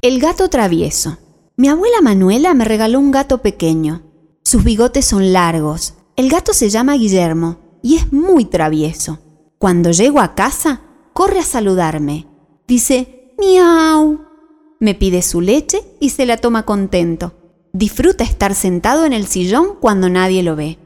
El gato travieso. Mi abuela Manuela me regaló un gato pequeño. Sus bigotes son largos. El gato se llama Guillermo y es muy travieso. Cuando llego a casa, corre a saludarme. Dice «miau». Me pide su leche y se la toma contento. Disfruta estar sentado en el sillón cuando nadie lo ve.